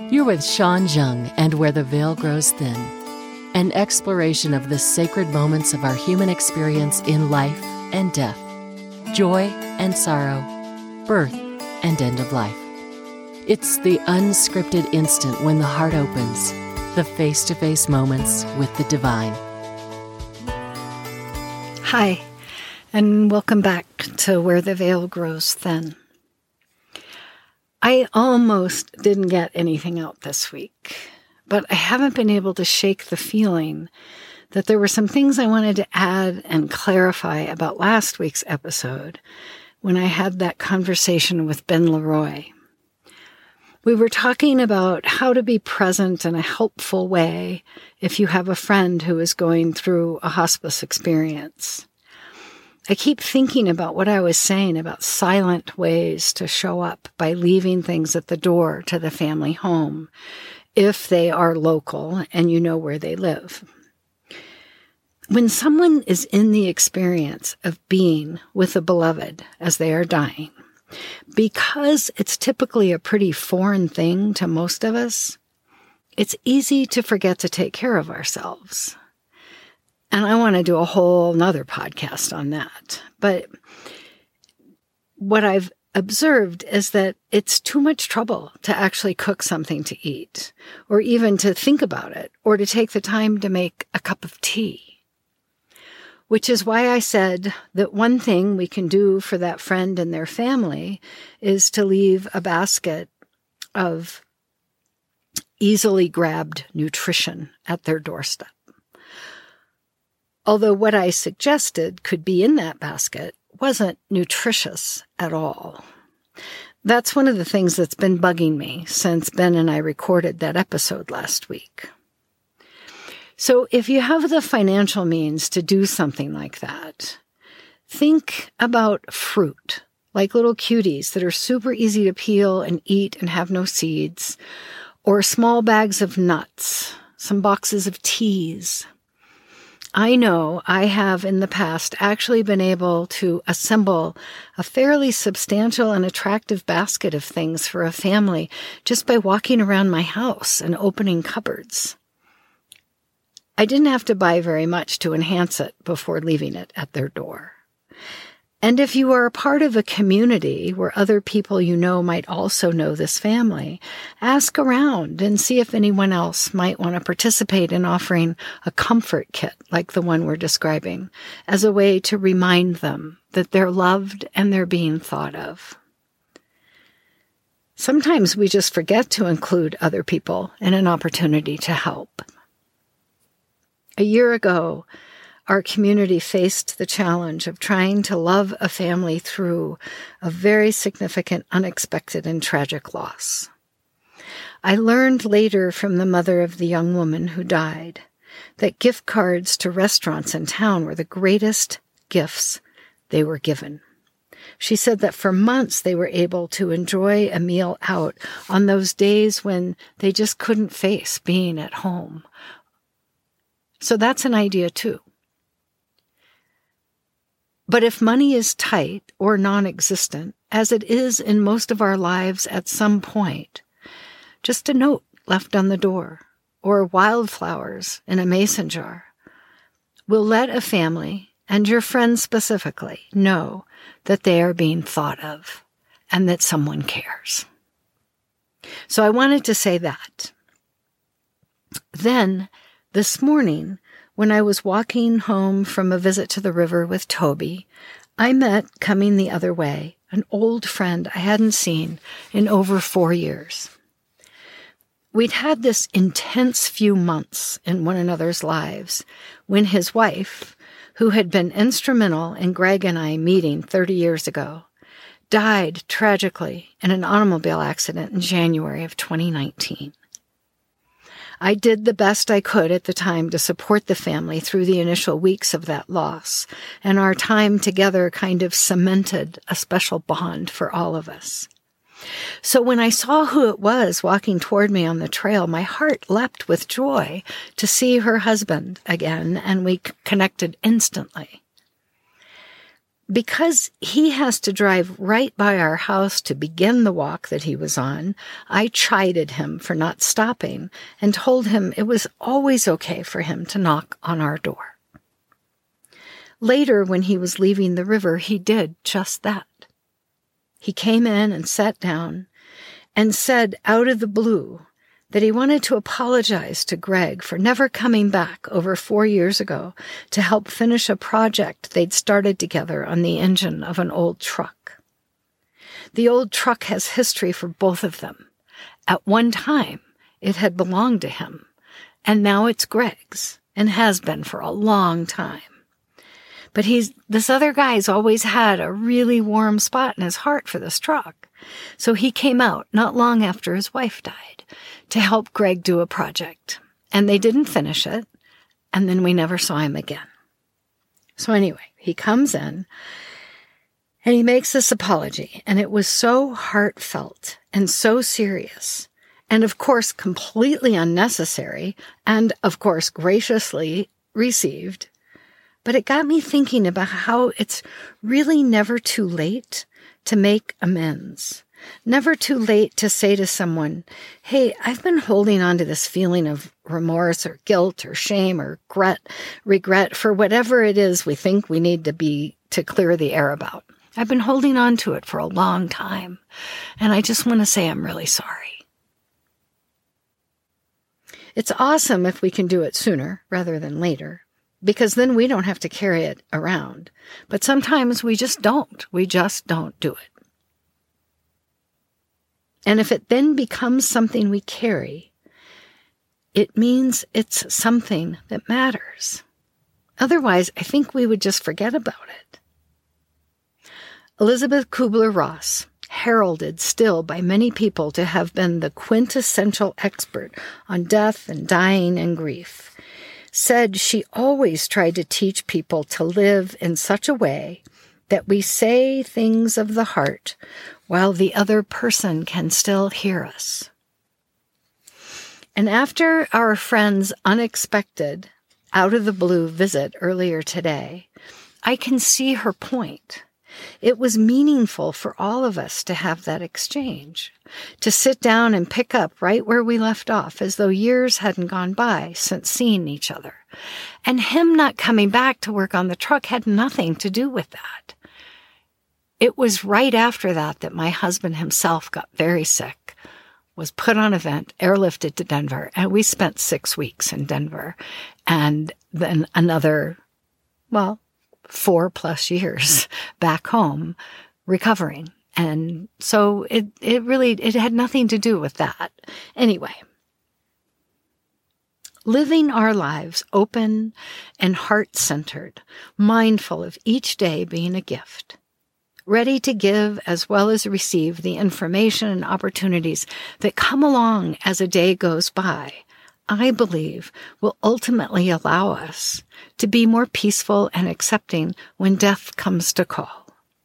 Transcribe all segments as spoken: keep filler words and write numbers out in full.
You're with Sean Jung and Where the Veil Grows Thin, an exploration of the sacred moments of our human experience in life and death, joy and sorrow, birth and end of life. It's the unscripted instant when the heart opens, the face-to-face moments with the divine. Hi, and welcome back to Where the Veil Grows Thin. I almost didn't get anything out this week, but I haven't been able to shake the feeling that there were some things I wanted to add and clarify about last week's episode when I had that conversation with Ben Leroy. We were talking about how to be present in a helpful way if you have a friend who is going through a hospice experience. I keep thinking about what I was saying about silent ways to show up by leaving things at the door to the family home, if they are local and you know where they live. When someone is in the experience of being with a beloved as they are dying, because it's typically a pretty foreign thing to most of us, it's easy to forget to take care of ourselves. And I want to do a whole nother podcast on that. But what I've observed is that it's too much trouble to actually cook something to eat, or even to think about it, or to take the time to make a cup of tea. Which is why I said that one thing we can do for that friend and their family is to leave a basket of easily grabbed nutrition at their doorstep. Although what I suggested could be in that basket wasn't nutritious at all. That's one of the things that's been bugging me since Ben and I recorded that episode last week. So if you have the financial means to do something like that, think about fruit, like little cuties that are super easy to peel and eat and have no seeds, or small bags of nuts, some boxes of teas. I know I have in the past actually been able to assemble a fairly substantial and attractive basket of things for a family just by walking around my house and opening cupboards. I didn't have to buy very much to enhance it before leaving it at their door. And if you are a part of a community where other people you know might also know this family, ask around and see if anyone else might want to participate in offering a comfort kit like the one we're describing as a way to remind them that they're loved and they're being thought of. Sometimes we just forget to include other people in an opportunity to help. A year ago, our community faced the challenge of trying to love a family through a very significant, unexpected, and tragic loss. I learned later from the mother of the young woman who died that gift cards to restaurants in town were the greatest gifts they were given. She said that for months they were able to enjoy a meal out on those days when they just couldn't face being at home. So that's an idea too. But if money is tight or non-existent, as it is in most of our lives at some point, just a note left on the door or wildflowers in a mason jar will let a family, and your friends specifically, know that they are being thought of and that someone cares. So I wanted to say that. Then, this morning, when I was walking home from a visit to the river with Toby, I met, coming the other way, an old friend I hadn't seen in over four years. We'd had this intense few months in one another's lives when his wife, who had been instrumental in Greg and I meeting thirty years ago, died tragically in an automobile accident in January of twenty nineteen. I did the best I could at the time to support the family through the initial weeks of that loss, and our time together kind of cemented a special bond for all of us. So when I saw who it was walking toward me on the trail, my heart leapt with joy to see her husband again, and we connected instantly. Because he has to drive right by our house to begin the walk that he was on, I chided him for not stopping and told him it was always okay for him to knock on our door. Later, when he was leaving the river, he did just that. He came in and sat down and said out of the blue that he wanted to apologize to Greg for never coming back over four years ago to help finish a project they'd started together on the engine of an old truck. The old truck has history for both of them. At one time, it had belonged to him, and now it's Greg's, and has been for a long time. But he's this other guy's always had a really warm spot in his heart for this truck. So he came out not long after his wife died to help Greg do a project. And they didn't finish it, and then we never saw him again. So anyway, he comes in, and he makes this apology, and it was so heartfelt and so serious, and of course completely unnecessary, and of course graciously received. But it got me thinking about how it's really never too late to make amends. Never too late to say to someone, hey, I've been holding on to this feeling of remorse or guilt or shame or regret, regret for whatever it is we think we need to be to clear the air about. I've been holding on to it for a long time, and I just want to say I'm really sorry. It's awesome if we can do it sooner rather than later, because then we don't have to carry it around. But sometimes we just don't. We just don't do it. And if it then becomes something we carry, it means it's something that matters. Otherwise, I think we would just forget about it. Elizabeth Kubler-Ross, heralded still by many people to have been the quintessential expert on death and dying and grief, said she always tried to teach people to live in such a way that we say things of the heart while the other person can still hear us. And after our friend's unexpected, out-of-the-blue visit earlier today, I can see her point. It was meaningful for all of us to have that exchange, to sit down and pick up right where we left off, as though years hadn't gone by since seeing each other. And him not coming back to work on the truck had nothing to do with that. It was right after that that my husband himself got very sick, was put on a vent, airlifted to Denver, and we spent six weeks in Denver, and then another, well, four plus years back home recovering. And so it, it really, it had nothing to do with that. Anyway, living our lives open and heart-centered, mindful of each day being a gift, ready to give as well as receive the information and opportunities that come along as a day goes by, I believe will ultimately allow us to be more peaceful and accepting when death comes to call.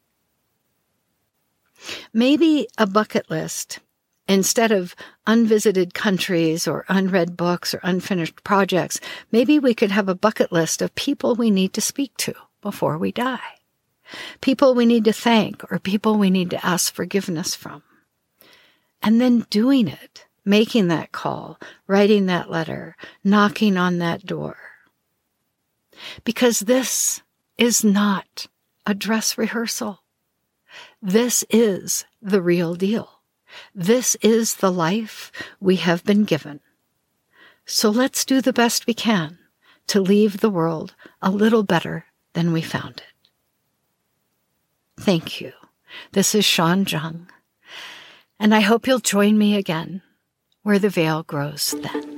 Maybe a bucket list, instead of unvisited countries or unread books or unfinished projects, maybe we could have a bucket list of people we need to speak to before we die. People we need to thank or people we need to ask forgiveness from. And then doing it, making that call, writing that letter, knocking on that door. Because this is not a dress rehearsal. This is the real deal. This is the life we have been given. So let's do the best we can to leave the world a little better than we found it. Thank you. This is Sean Jung, and I hope you'll join me again where the veil grows thin.